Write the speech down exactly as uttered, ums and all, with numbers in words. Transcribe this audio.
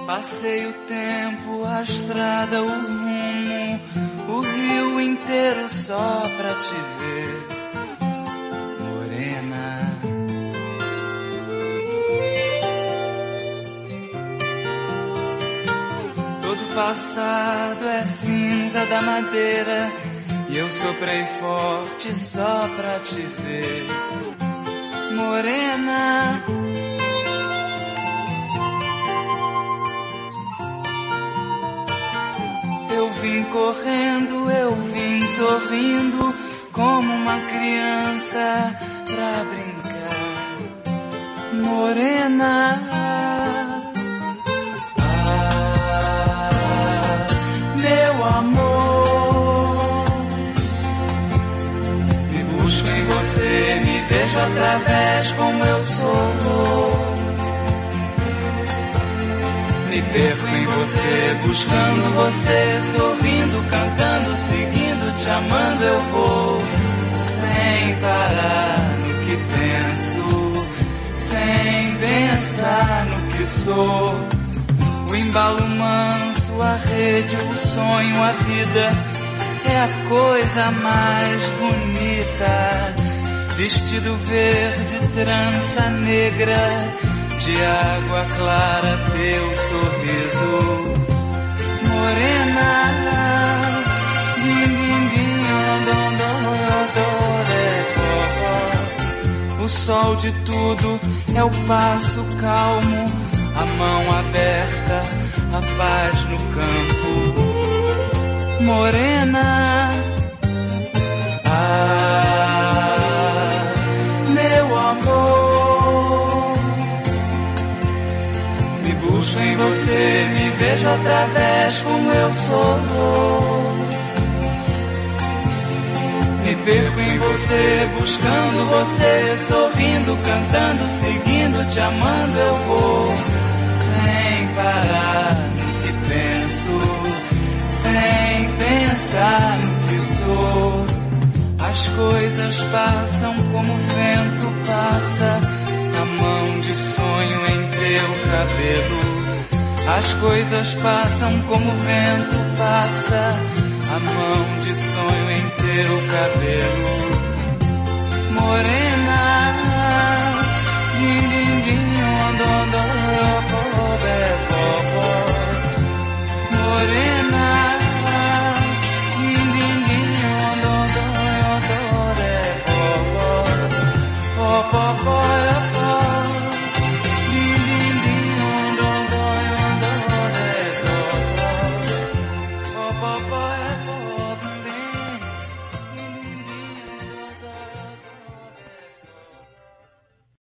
Passei o tempo, a estrada, o rumo, o rio inteiro só pra te ver, morena. Todo passado é cinza da madeira e eu soprei forte só pra te ver, morena. Eu vim correndo, eu vim sorrindo, como uma criança pra brincar, morena. Ah, meu amor, me busco em você, me vejo através como eu sou. Me perco em você, buscando você, sorrindo, cantando, seguindo, te amando eu vou, sem parar no que penso, sem pensar no que sou. O embalo manso, a rede, o sonho, a vida é a coisa mais bonita. Vestido verde, trança negra, de água clara teu sorriso, morena. O sol de tudo é o passo calmo, a mão aberta, a paz no campo, morena. Ah, meu amor, me busco em você, me vejo através como eu sou. Me perco em você, buscando você, sorrindo, cantando, seguindo, te amando eu vou, sem parar no que penso, sem pensar no que sou. As coisas passam como o vento passa, a mão de sonho em teu cabelo. As coisas passam como o vento passa, a mão de sonho em teu cabelo, morena. Morena. Bye.